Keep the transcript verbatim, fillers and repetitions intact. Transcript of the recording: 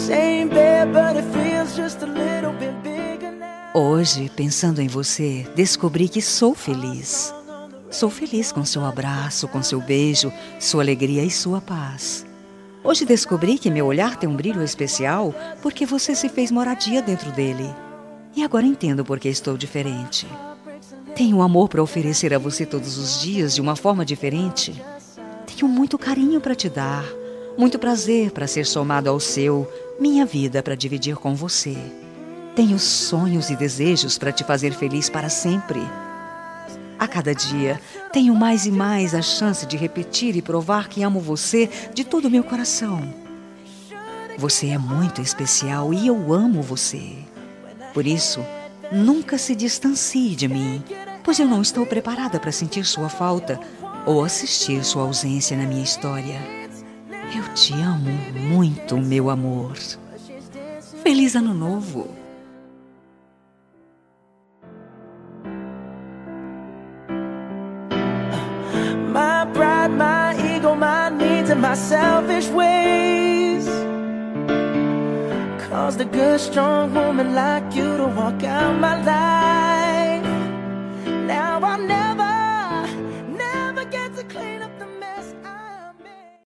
Same bed, but it feels just a little bit bigger now. Hoje, pensando em você, descobri que sou feliz. Sou feliz com seu abraço, com seu beijo, sua alegria e sua paz. Hoje descobri que meu olhar tem um brilho especial porque você se fez moradia dentro dele. E agora entendo por que estou diferente. Tenho amor para oferecer a você todos os dias de uma forma diferente. Tenho muito carinho para te dar, muito prazer para ser somado ao seu, minha vida para dividir com você. Tenho sonhos e desejos para te fazer feliz para sempre. A cada dia, tenho mais e mais a chance de repetir e provar que amo você de todo o meu coração. Você é muito especial e eu amo você. Por isso, nunca se distancie de mim, pois eu não estou preparada para sentir sua falta ou assistir sua ausência na minha história. Eu te amo muito, meu amor. Feliz Ano Novo! My pride, my ego, my needs and my selfish ways caused a good, strong woman like you to walk out my life. Now I'll never